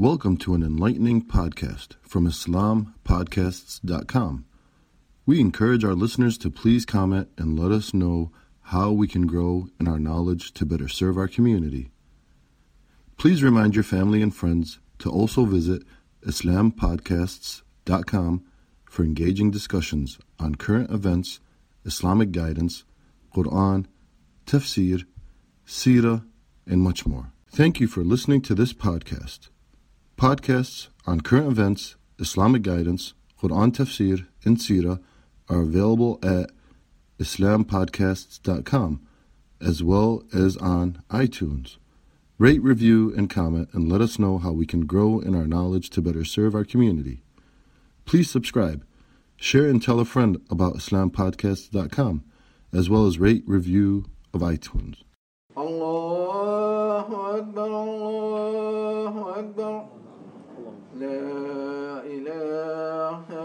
Welcome to an enlightening podcast from IslamPodcasts.com. We encourage our listeners to please comment and let us know how we can grow in our knowledge to better serve our community. Please remind your family and friends to also visit IslamPodcasts.com for engaging discussions on current events, Islamic guidance, Quran, tafsir, seerah, and much more. Thank you for listening to this podcast. Podcasts on current events, Islamic guidance, Quran tafsir, and seerah are available at IslamPodcasts.com as well as on iTunes. Rate, review, and comment and let us know how we can grow in our knowledge to better serve our community. Please subscribe, share, and tell a friend about IslamPodcasts.com as well as rate, review of iTunes. Allahu Akbar, Allahu Akbar. La ilaha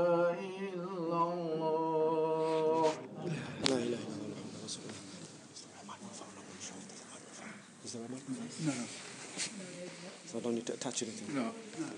illallah. La ilaha illallah. Is there a mic? No. So I don't need to attach anything. No.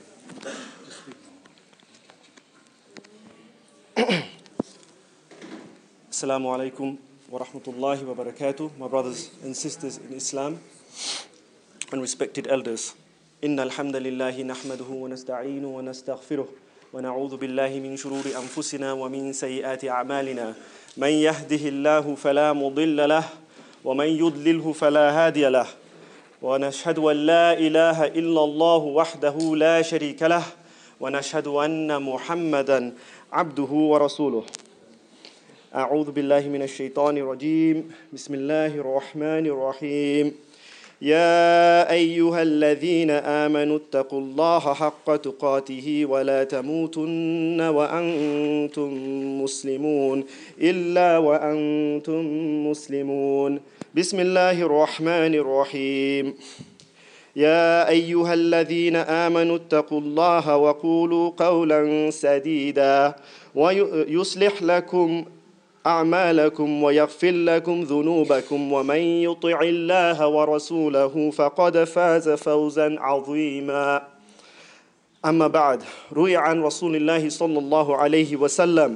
Assalamu alaikum wa rahmatullahi wa barakatuh. My brothers and sisters in Islam and respected elders. Inna alhamdulillahi nahmaduhu wa nasta'inu wa nastaghfiruh wa na'udhu billahi min shururi anfusina wa min sayyiati a'malina. Man yahdihillahu fala mudilla lah wa man yudlilhu fala hadiya lah. Wa nashhadu an la ilaha illallah wahdahu la sharika lah wa nashhadu anna Muhammadan abduhu wa rasuluh. أعوذ بالله من الشيطان الرجيم بسم الله الرحمن الرحيم يا أيها الذين آمنوا اتقوا الله حق تقاته ولا تموتن وأنتم مسلمون إلا وأنتم مسلمون بسم الله الرحمن الرحيم يا أيها الذين آمنوا اتقوا الله وقولوا قولا سديدا ويصلح لكم أعمالكم ويغفر لكم ذنوبكم ومن يطع الله ورسوله فقد فاز فوزا عظيما أما بعد روي عن رسول الله صلى الله عليه وسلم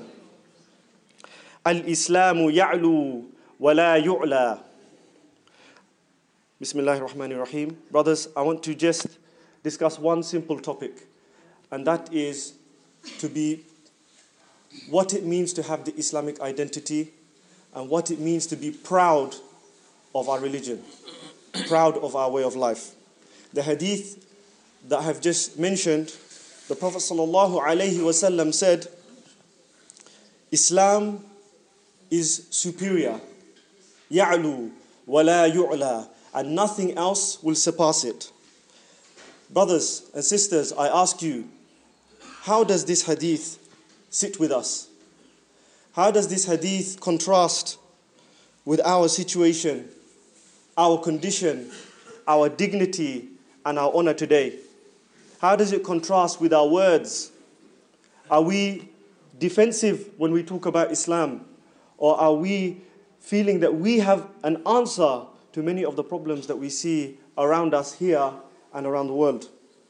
الإسلام يعلو ولا يعلى. Bismillahir Rahmanir Rahim. Brothers, I want to just discuss one simple topic, and that is what it means to have the Islamic identity and what it means to be proud of our religion, proud of our way of life. The hadith that I have just mentioned, the Prophet ﷺ said, Islam is superior, ya'lu wa la yu'la, and nothing else will surpass it. Brothers and sisters, I ask you, how does this hadith sit with us? How does this hadith contrast with our situation, our condition, our dignity, and our honor today? How does it contrast with our words? Are we defensive when we talk about Islam? Or are we feeling that we have an answer to many of the problems that we see around us here and around the world?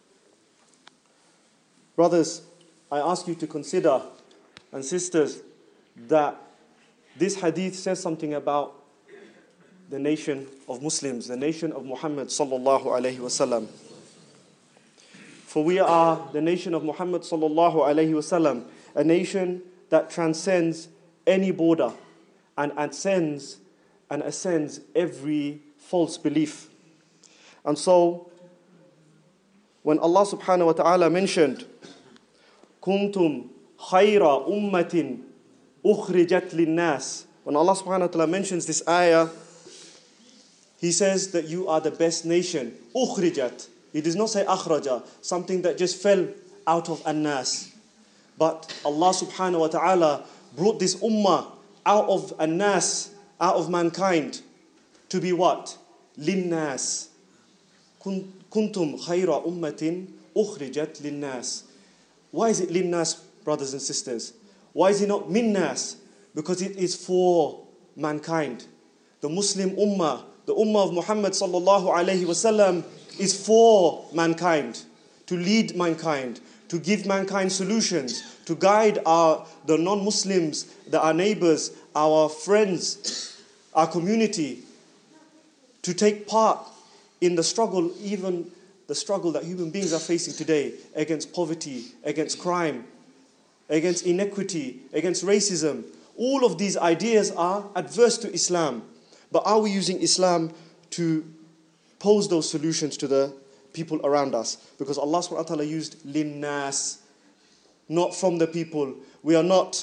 Brothers, I ask you to consider, and sisters, that this hadith says something about the nation of Muslims, the nation of Muhammad sallallahu alaihi wasallam. For we are the nation of Muhammad sallallahu alaihi wasallam, a nation that transcends any border and ascends every false belief. And so, when Allah subhanahu wa ta'ala mentioned, Kuntum khayra ummatin ukhrijat linnas. When Allah subhanahu wa ta'ala mentions this ayah, He says that you are the best nation. Ukhrijat. He does not say akhraja, something that just fell out of an-nas. But Allah subhanahu wa ta'ala brought this ummah out of an-nas, out of mankind, to be what? Linnas. Kuntum khayra ummatin ukhrijat linnas. Why is it linnas, brothers and sisters? Why is it not minnas? Because it is for mankind. The Muslim ummah, the ummah of Muhammad sallallahu alayhi wasallam, is for mankind. to lead mankind, to give mankind solutions, to guide the non-Muslims, our neighbors, our friends, our community, to take part in the struggle, even the struggle that human beings are facing today against poverty, against crime, against inequity, against racism. All of these ideas are adverse to Islam. But are we using Islam to pose those solutions to the people around us? Because Allah subhanahu wa ta'ala used linnas, not from the people. We are not,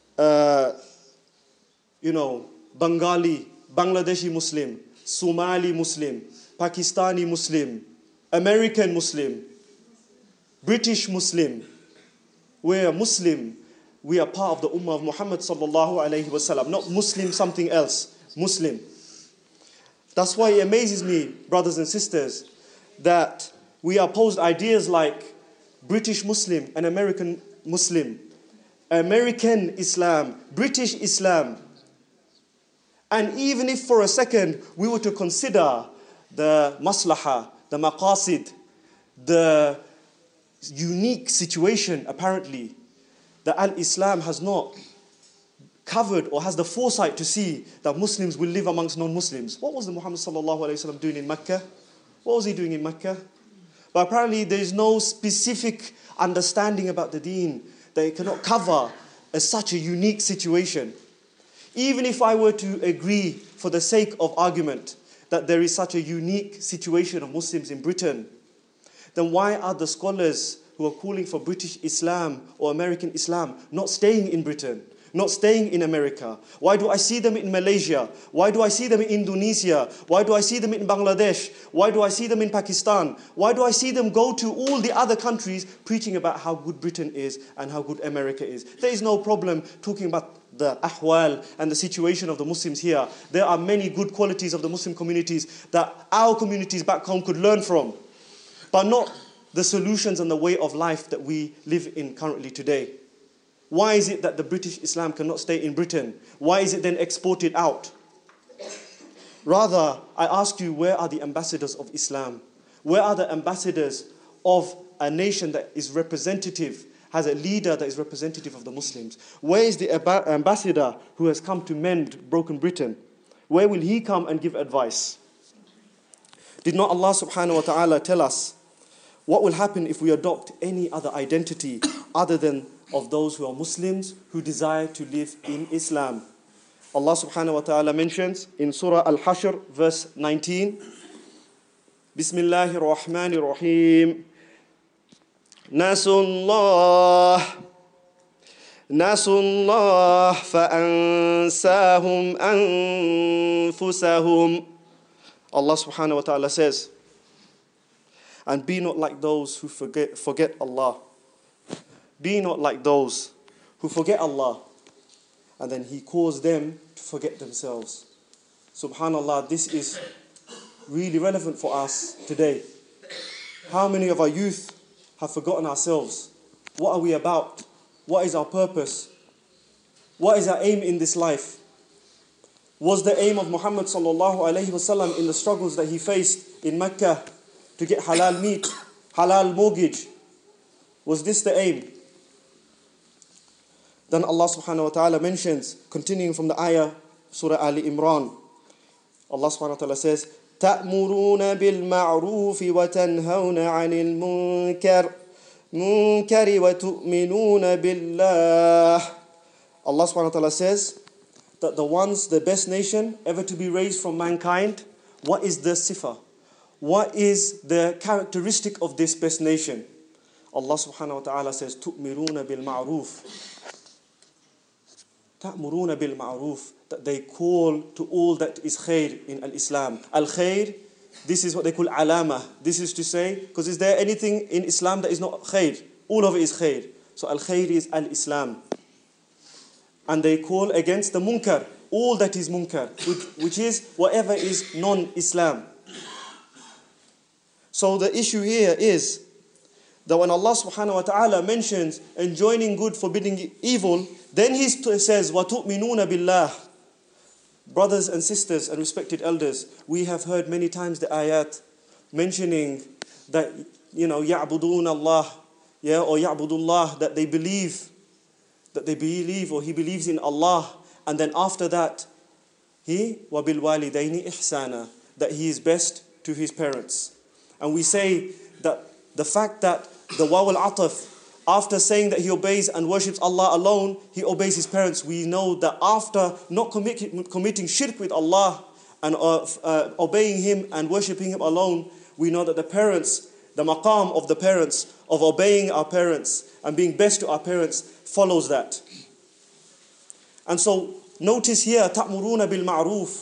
Bengali, Bangladeshi Muslim, Somali Muslim, Pakistani Muslim, American Muslim, British Muslim. We are Muslim. We are part of the Ummah of Muhammad sallallahu alayhi wasallam. Not Muslim something else. Muslim. That's why it amazes me, brothers and sisters, that we are posed ideas like British Muslim and American Muslim, American Islam, British Islam. And even if for a second we were to consider the maslaha, the maqasid, the unique situation apparently, that Al-Islam has not covered or has the foresight to see that Muslims will live amongst non-Muslims. What was the Muhammad sallallahu alayhi wa sallam doing in Mecca? What was he doing in Mecca? But apparently there is no specific understanding about the deen that it cannot cover such a unique situation. Even if I were to agree for the sake of argument that there is such a unique situation of Muslims in Britain, then why are the scholars who are calling for British Islam or American Islam not staying in Britain, not staying in America? Why do I see them in Malaysia? Why do I see them in Indonesia? Why do I see them in Bangladesh? Why do I see them in Pakistan? Why do I see them go to all the other countries preaching about how good Britain is and how good America is? There is no problem talking about the ahwal and the situation of the Muslims here. There are many good qualities of the Muslim communities that our communities back home could learn from, but not the solutions and the way of life that we live in currently today. Why is it that the British Islam cannot stay in Britain? Why is it then exported out? Rather, I ask you, where are the ambassadors of Islam? Where are the ambassadors of a nation that is representative, has a leader that is representative of the Muslims? Where is the ambassador who has come to mend broken Britain? Where will he come and give advice? Did not Allah subhanahu wa ta'ala tell us what will happen if we adopt any other identity other than of those who are Muslims who desire to live in Islam? Allah subhanahu wa ta'ala mentions in Surah Al-Hashr verse 19, Bismillahir Rahmanir Rahim, Nasullah fa'ansahum anfusahum. Allah subhanahu wa ta'ala says, and be not like those who forget Allah. Be not like those who forget Allah. And then He caused them to forget themselves. Subhanallah, this is really relevant for us today. How many of our youth have forgotten ourselves? What are we about? What is our purpose? What is our aim in this life? Was the aim of Muhammad sallallahu alayhi wasallam in the struggles that he faced in Mecca to get halal meat, halal mortgage? Was this the aim? Then Allah subhanahu wa ta'ala mentions, continuing from the ayah, Surah Ali Imran, Allah subhanahu wa ta'ala says, تَأْمُرُونَ بِالْمَعْرُوفِ وَتَنْهَوْنَ عَنِ الْمُنْكَرِ وَتُؤْمِنُونَ بِاللَّهِ. Allah subhanahu wa ta'ala says that the best nation ever to be raised from mankind, what is the sifa? What is the characteristic of this best nation? Allah subhanahu wa ta'ala says, تُؤْمِرُونَ بِالْمَعْرُوفِ. تَأْمُرُونَ بِالْمَعْرُوفِ, that they call to all that is khair in al-Islam. Al-khair, this is what they call alama. This is to say, because is there anything in Islam that is not khair? All of it is khair. So al-khair is al-Islam. And they call against the munkar, all that is munkar, which is whatever is non-Islam. So the issue here is that when Allah subhanahu wa ta'ala mentions enjoining good, forbidding evil, then He says, وَتُؤْمِنُونَ بِاللَّهِ. Brothers and sisters and respected elders, we have heard many times the ayat mentioning that يَعْبُدُونَ اللَّهِ, or يَعْبُدُ that they believe, or he believes in Allah, and then after that, وَبِالْوَالِدَيْنِ إِحْسَانًا, that he is best to his parents. And we say that the fact that the waw al-ataf, after saying that he obeys and worships Allah alone, he obeys his parents. We know that after not committing shirk with Allah and obeying him and worshipping him alone, we know that the parents, the maqam of the parents, of obeying our parents and being best to our parents, follows that. And so notice here, تَأْمُرُونَ بِالْمَعْرُوفِ.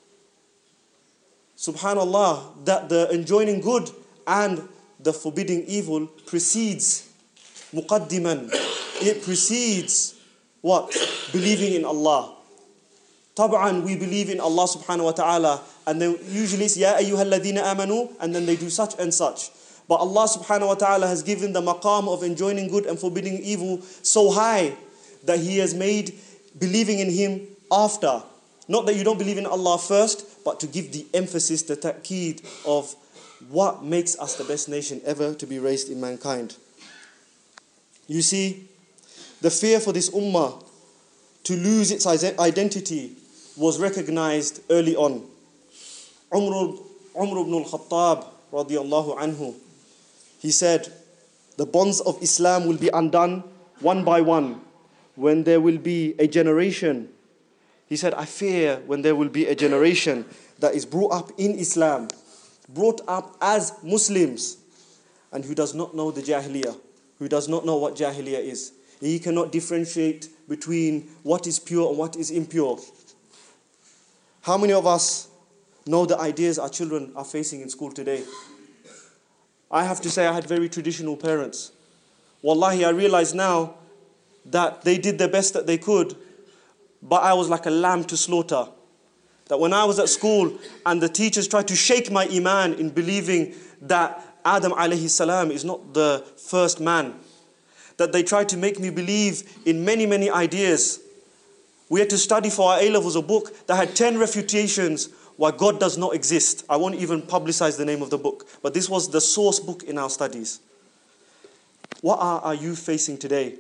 Subhanallah, that the enjoining good and the forbidding evil precedes muqaddiman. It precedes what? Believing in Allah. Tab'an, we believe in Allah subhanahu wa ta'ala, and then usually it's Ya ayyuhal ladhina amanu, and then they do such and such. But Allah subhanahu wa ta'ala has given the maqam of enjoining good and forbidding evil so high that He has made believing in Him after. Not that you don't believe in Allah first, but to give the emphasis, the ta'keed of what makes us the best nation ever to be raised in mankind. You see, the fear for this ummah to lose its identity was recognized early on. Umar ibn al-Khattab radiyallahu anhu, he said, the bonds of Islam will be undone one by one when there will be a generation. He said, I fear when there will be a generation that is brought up in Islam, brought up as Muslims, and who does not know the Jahiliyyah, who does not know what Jahiliyyah is. He cannot differentiate between what is pure and what is impure. How many of us know the ideas our children are facing in school today? I have to say I had very traditional parents. Wallahi, I realize now that they did the best that they could, but I was like a lamb to slaughter. That when I was at school and the teachers tried to shake my iman in believing that Adam alayhi salam is not the first man, that they tried to make me believe in many, many ideas. We had to study for our A-levels a book that had 10 refutations why God does not exist. I won't even publicize the name of the book, but this was the source book in our studies. What are you facing today?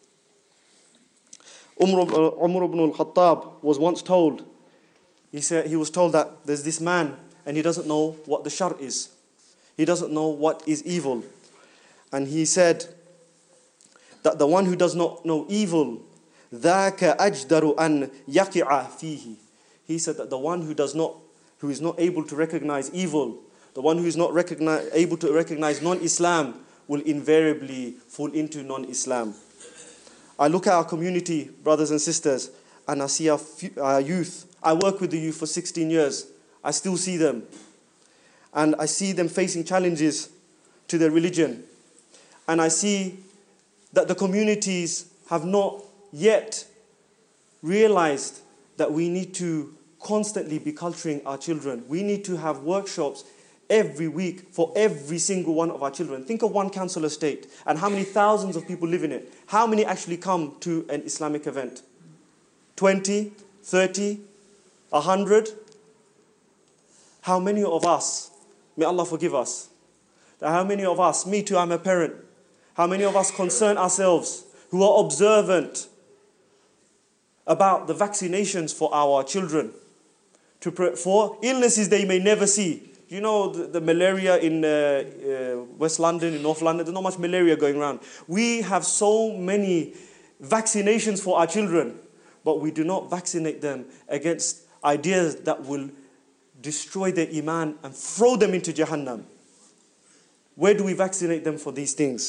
Umar ibn al-Khattab was once told, he was told that there's this man and he doesn't know what the shar is. He doesn't know what is evil. And he said that the one who does not know evil, ذَاكَ أَجْدَرُ أَنْ يَقِعَ فِيهِ. He said that the one who is not able to recognize evil, the one who is not able to recognize non-Islam, will invariably fall into non-Islam. I look at our community, brothers and sisters, and I see our youth. I work with the youth for 16 years. I still see them. And I see them facing challenges to their religion. And I see that the communities have not yet realized that we need to constantly be culturing our children. We need to have workshops every week for every single one of our children. Think of one council estate and how many thousands of people live in it. How many actually come to an Islamic event? 20, 30, 100? How many of us, may Allah forgive us, how many of us, me too, I'm a parent, how many of us concern ourselves who are observant about the vaccinations for our children, for illnesses they may never see? You know the malaria in West London, in North London, there's not much malaria going around. We have so many vaccinations for our children, but we do not vaccinate them against ideas that will destroy their iman and throw them into Jahannam. Where do we vaccinate them for these things?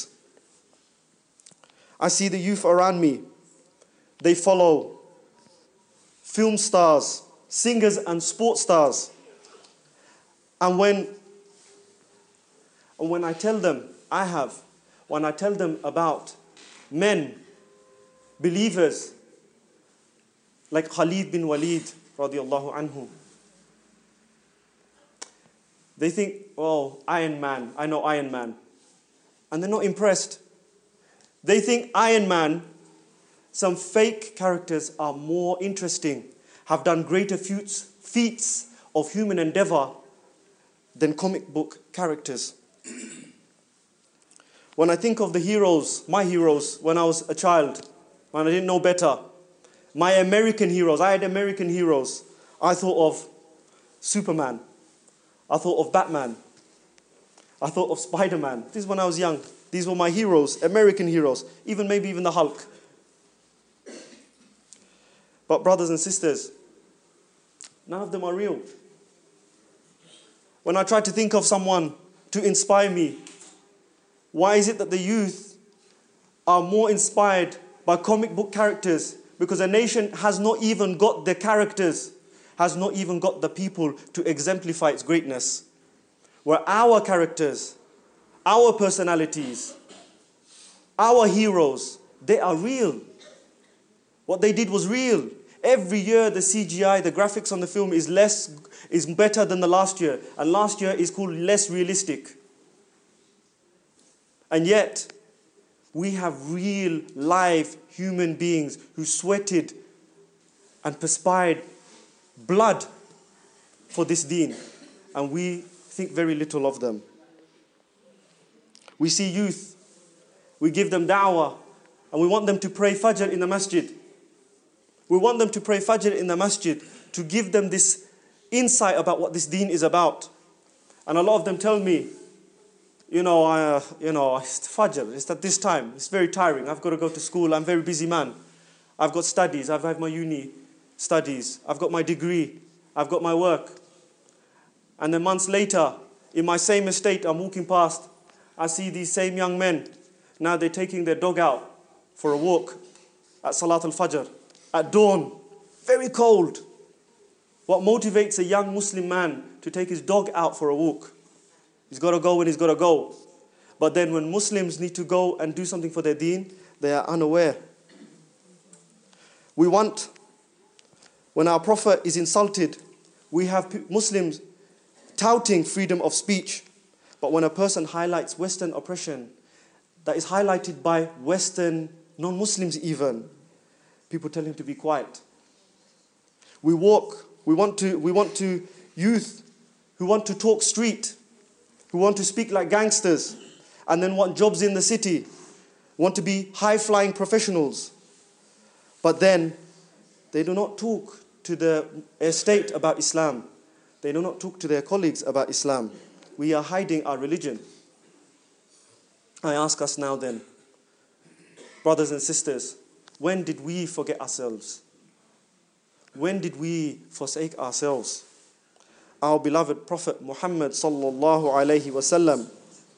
I see the youth around me. They follow film stars, singers and sports stars. And when I tell them, when I tell them about men, believers, like Khalid bin Walid, radiallahu anhu, they think, oh, Iron Man, I know Iron Man. And they're not impressed. They think Iron Man, some fake characters are more interesting, have done greater feats of human endeavor than comic book characters. When I think of the heroes, my heroes, when I was a child, when I didn't know better, my American heroes, I had American heroes. I thought of Superman. I thought of Batman. I thought of Spider-Man. This is when I was young. These were my heroes, American heroes, maybe even the Hulk. But brothers and sisters, none of them are real. When I try to think of someone to inspire me, why is it that the youth are more inspired by comic book characters? Because a nation has not even got the characters, has not even got the people to exemplify its greatness. Where our characters, our personalities, our heroes, they are real. What they did was real. Every year the CGI, the graphics on the film is better than the last year. And last year is called less realistic. And yet, we have real, live human beings who sweated and perspired blood for this deen. And we think very little of them. We see youth, we give them da'wah, and we want them to pray Fajr in the masjid. We want them to pray Fajr in the masjid to give them this insight about what this deen is about. And a lot of them tell me, it's Fajr, it's at this time, it's very tiring, I've got to go to school, I'm a very busy man. I've got studies, I've had my uni studies, I've got my degree, I've got my work. And then months later, in my same estate, I'm walking past, I see these same young men. Now they're taking their dog out for a walk at Salat al-Fajr, at dawn, very cold. What motivates a young Muslim man to take his dog out for a walk? He's got to go when he's got to go. But then when Muslims need to go and do something for their deen, they are unaware. We want, when our Prophet is insulted, we have Muslims touting freedom of speech. But when a person highlights Western oppression, that is highlighted by Western non-Muslims even, people tell him to be quiet. We want to youth who want to talk street, who want to speak like gangsters, and then want jobs in the city, want to be high-flying professionals. But then they do not talk to the estate about Islam. They do not talk to their colleagues about Islam. We are hiding our religion. I ask us now then, brothers and sisters, when did we forget ourselves? When did we forsake ourselves? Our beloved Prophet Muhammad sallallahu alaihi wasallam,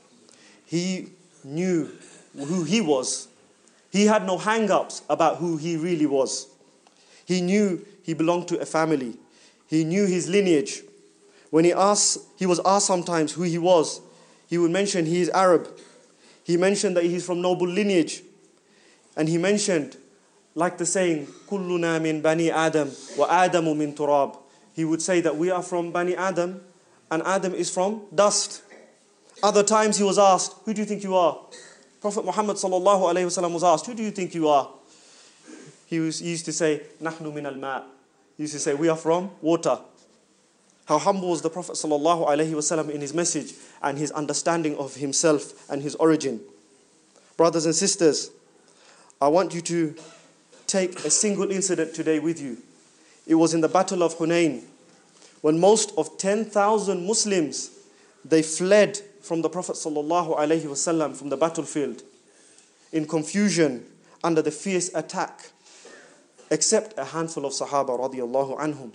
he knew who he was. He had no hang-ups about who he really was. He knew he belonged to a family. He knew his lineage. When he was asked sometimes who he was, he would mention he is Arab. He mentioned that he's from noble lineage. And he mentioned, like the saying, Kulluna min bani Adam wa Adamu min turab. He would say that we are from Bani Adam and Adam is from dust. Other times he was asked, who do you think you are? Prophet Muhammad sallallahu alayhi wasallam was asked, who do you think you are? He used to say, Nahnu min al-ma'. He used to say, we are from water. How humble was the Prophet sallallahu alaihi wasallam in his message and his understanding of himself and his origin. Brothers and sisters, I want you to take a single incident today with you. It was in the Battle of Hunain, when most of 10,000 Muslims, they fled from the Prophet sallallahu alaihi wasallam from the battlefield in confusion under the fierce attack, except a handful of Sahaba radiyallahu anhum.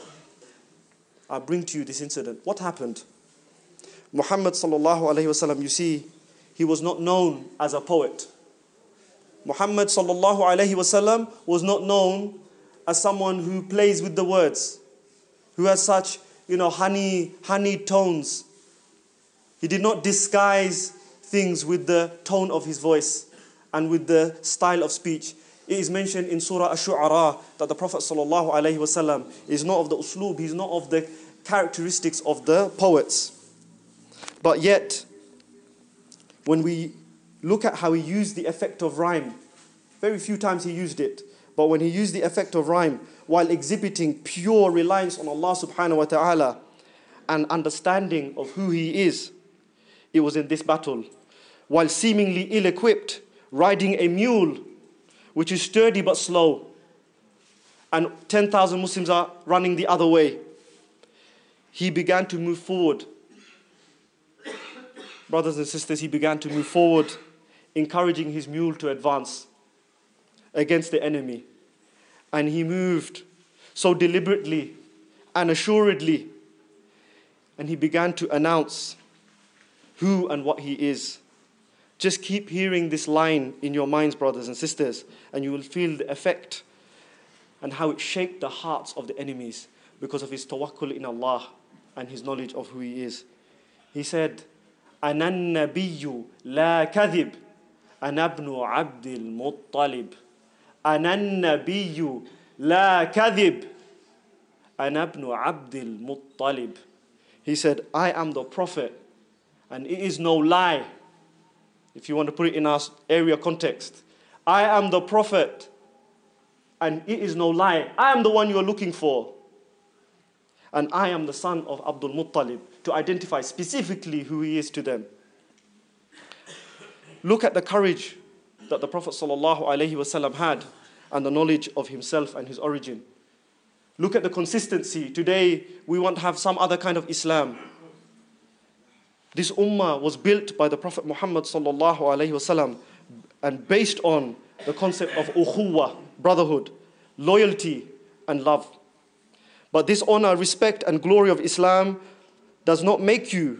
I bring to you this incident. What happened? Muhammad sallallahu alaihi wasallam, you see, he was not known as a poet. Muhammad sallallahu alaihi wasallam was not known as someone who plays with the words, who has such, honey tones. He did not disguise things with the tone of his voice and with the style of speech. It is mentioned in Surah Ash-Shu'ara that the Prophet sallallahu alaihi wasallam is not of the uslub, he's not of the characteristics of the poets. But yet, when we look at how he used the effect of rhyme, very few times he used it, but when he used the effect of rhyme while exhibiting pure reliance on Allah subhanahu wa ta'ala and understanding of who he is, it was in this battle while seemingly ill-equipped, riding a mule, which is sturdy but slow, and 10,000 Muslims are running the other way. He began to move forward. Brothers and sisters, he began to move forward, encouraging his mule to advance against the enemy. And he moved so deliberately and assuredly, and he began to announce who and what he is. Just keep hearing this line in your minds, brothers and sisters, and you will feel the effect and how it shaped the hearts of the enemies because of his tawakkul in Allah and his knowledge of who he is. He said, أَنَا النَّبِيُّ لَا كَذِبْ أَنَا ابْنُ عَبْدِ الْمُطَّلِبِ أَنَا النَّبِيُّ لَا كَذِبْ أَنَا ابْنُ عَبْدِ الْمُطَّلِبِ. He said, I am the prophet, and it is no lie. If you want to put it in our area context, I am the prophet, and it is no lie. I am the one you are looking for. And I am the son of Abdul Muttalib, to identify specifically who he is to them. Look at the courage that the Prophet ﷺ had and the knowledge of himself and his origin. Look at the consistency. Today, we want to have some other kind of Islam. This ummah was built by the Prophet Muhammad ﷺ and based on the concept of ukhuwah, brotherhood, loyalty and love. But this honor, respect and glory of Islam does not make you,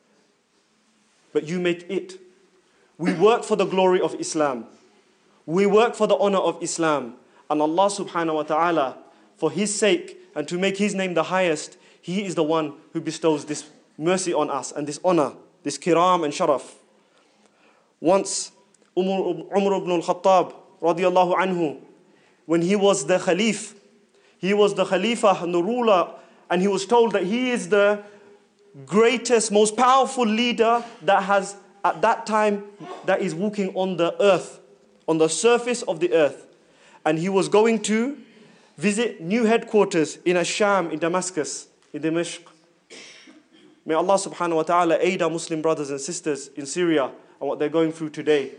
but you make it. We work for the glory of Islam. We work for the honor of Islam. And Allah subhanahu wa ta'ala, for His sake and to make His name the highest, He is the one who bestows this mercy on us and this honor, this kiram and sharaf. Once, Umar ibn al-Khattab, radiyallahu anhu, when he was the Khalif, he was the Khalifa and the ruler, and he was told that he is the greatest, most powerful leader that has, at that time, that is walking on the earth, on the surface of the earth. And he was going to visit new headquarters in Asham, in Damascus, in Dimashq. May Allah subhanahu wa ta'ala aid our Muslim brothers and sisters in Syria and what they're going through today.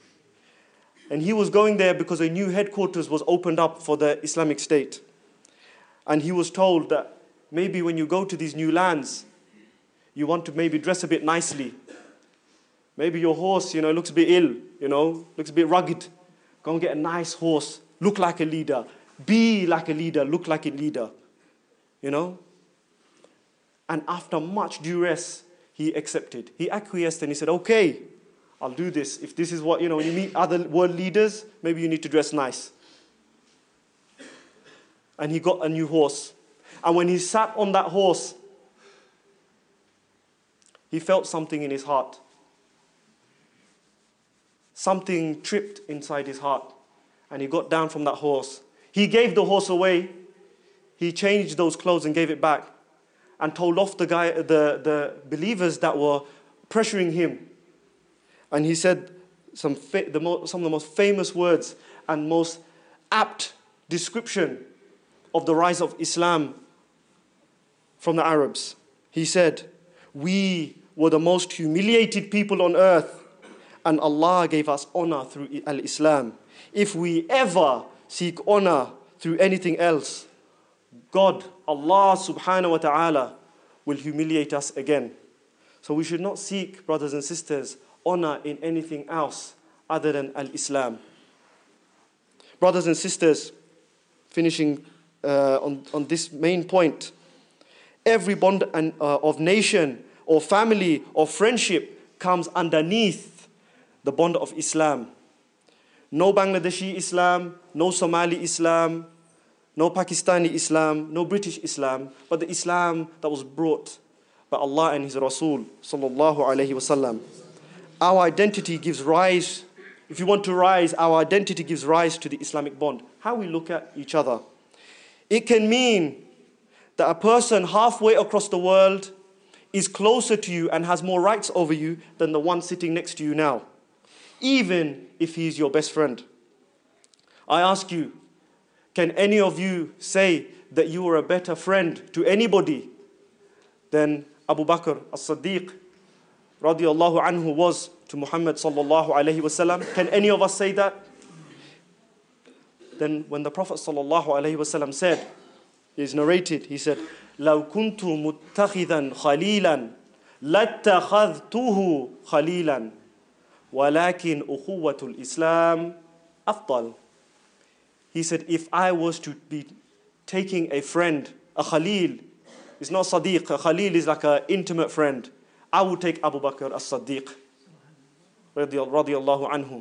And he was going there because a new headquarters was opened up for the Islamic State. And he was told that maybe when you go to these new lands, you want to maybe dress a bit nicely. Maybe your horse, looks a bit ill, looks a bit rugged. Go and get a nice horse. Look like a leader. Be like a leader. Look like a leader. And after much duress, he accepted. He acquiesced and he said, okay, I'll do this. If this is what, when you meet other world leaders, maybe you need to dress nice. And he got a new horse. And when he sat on that horse, he felt something in his heart. Something tripped inside his heart. And he got down from that horse. He gave the horse away. He changed those clothes and gave it back. And told off the believers that were pressuring him. And he said some of the most famous words and most apt description of the rise of Islam from the Arabs. He said, we were the most humiliated people on earth, and Allah gave us honor through al-Islam. If we ever seek honor through anything else, God, Allah subhanahu wa ta'ala, will humiliate us again. So we should not seek, brothers and sisters, honor in anything else other than al-Islam. Brothers and sisters, finishing on this main point, every bond of nation or family or friendship comes underneath the bond of Islam. No Bangladeshi Islam, no Somali Islam, no Pakistani Islam, no British Islam, but the Islam that was brought by Allah and His Rasul sallallahu alaihi wasallam. Our identity gives rise, if you want to rise, our identity gives rise to the Islamic bond. How we look at each other. It can mean that a person halfway across the world is closer to you and has more rights over you than the one sitting next to you now, even if he is your best friend. I ask you, can any of you say that you are a better friend to anybody than Abu Bakr as-Siddiq radiallahu anhu was to Muhammad sallallahu alayhi wasallam? Can any of us say that? Then when the Prophet sallallahu alayhi wasallam said, it is narrated, he said, لَوْ كُنْتُ مُتَّخِذًا خَلِيلًا لَاتَّخَذْتُهُ خَلِيلًا وَلَكِنْ أُخُوَّةُ الْإِسْلَامِ أَفْضَلُ. He said, if I was to be taking a friend, a Khalil, it's not Sadiq, a Khalil is like an intimate friend, I would take Abu Bakr as-Siddiq radiyallahu anhu.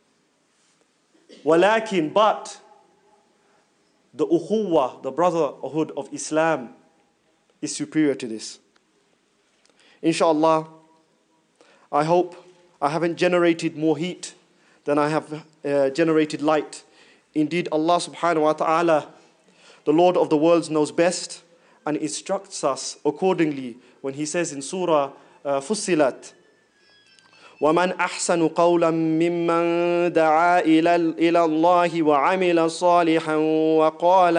Walakin, but the ukhuwah, the brotherhood of Islam is superior to this. Inshallah, I hope I haven't generated more heat than I have generated light. Indeed, Allah subhanahu wa ta'ala, the Lord of the worlds, knows best and instructs us accordingly when He says in Surah Fussilat, وَمَنْ أَحْسَنُ قَوْلًا مِّمَّنْ دَعَا إِلَى اللَّهِ وَعَمِلَ صَالِحًا وَقَالَ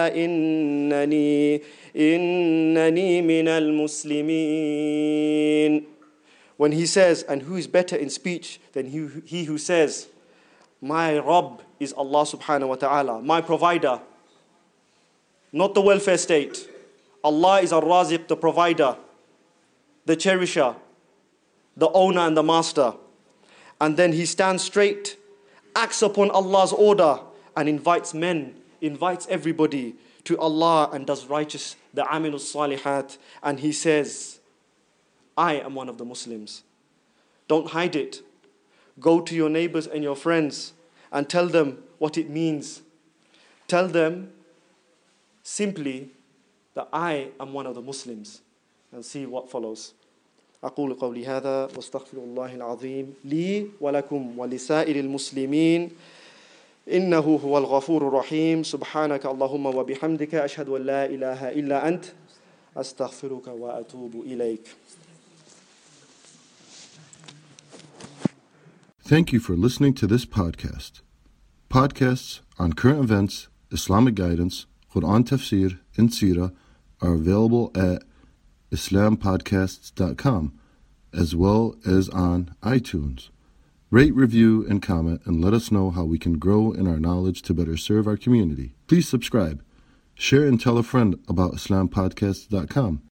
إِنَّنِي مِنَ الْمُسْلِمِينَ. When He says, and who is better in speech than he who says, my Rabb is Allah subhanahu wa ta'ala, my provider, not the welfare state. Allah is Ar-Raziq, the provider, the cherisher, the owner and the master. And then he stands straight, acts upon Allah's order, and invites everybody to Allah and does righteous, the amilus salihat. And he says, I am one of the Muslims. Don't hide it. Go to your neighbors and your friends and tell them what it means. Tell them simply that I am one of the Muslims, and see what follows. أقول قولي هذا واستغفر الله العظيم لي ولكم ولسائر المسلمين إنه هو الغفور الرحيم. سبحانك اللهم وبحمدك أشهد أن لا إله إلا أنت أستغفرك وأتوب إليك. Thank you for listening to this podcast. Podcasts on current events, Islamic guidance, Quran tafsir, and seerah are available at islampodcasts.com, as well as on iTunes. Rate, review, and comment, and let us know how we can grow in our knowledge to better serve our community. Please subscribe, share, and tell a friend about islampodcasts.com.